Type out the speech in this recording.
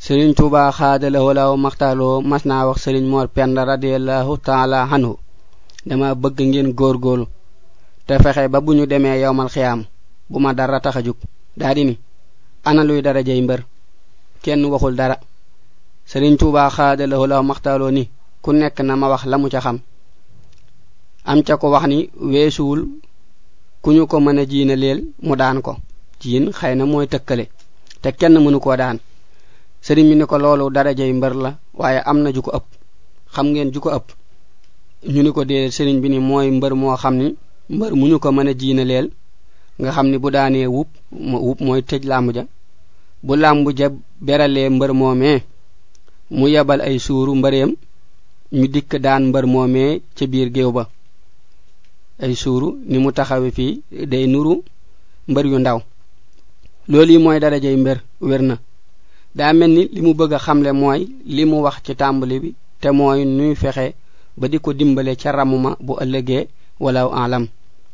Serigne Touba xaadalawoo law maxtaaloo mas naa wax Serigne Mor Penda radiyallahu taala anhu dama bëgg ngeen góorgóorlu te fexe ba buñu demee yowmal xiyaam bu ma dara tax a jug daa di ni ana luy darajey mbër kenn waxul dara. Serigne Touba xaadalawoo law maxtaaloo ni ku nekk na ma wax la mu ca xam am ca ko wax ni weesuwul ku ñu ko mën a jiina leel mu daan ko jiin xëy na mooy tëkkale te kenn mënu koo daan. Serigne mi ni ko loolu darajey mbër la waaye am na ju ko ëpp xam ngeen ju ko ëpp ñu ni ko déedéet. Serigne bi ni mooy mbër moo xam ni mbër mu ñu ko mën a jiina leel nga xam ni bu daanee wup mooy tëj làmb ja bu làmb ja beralee mbër moomee mu yebal ay suuru mbëreem ñu dikk daan mbër moomee ca biir géew ba. ay suuru ni mu taxawe fii day nuru mbër yu ndaw loolu yi mooy darajey mbër wér na. daa mel ni li mu bëgg a xamle mooy li mu wax ci tàmbali bi te mooy nuy fexe ba di ko dimbale ca ramuma bu ëllëgee walaw alam.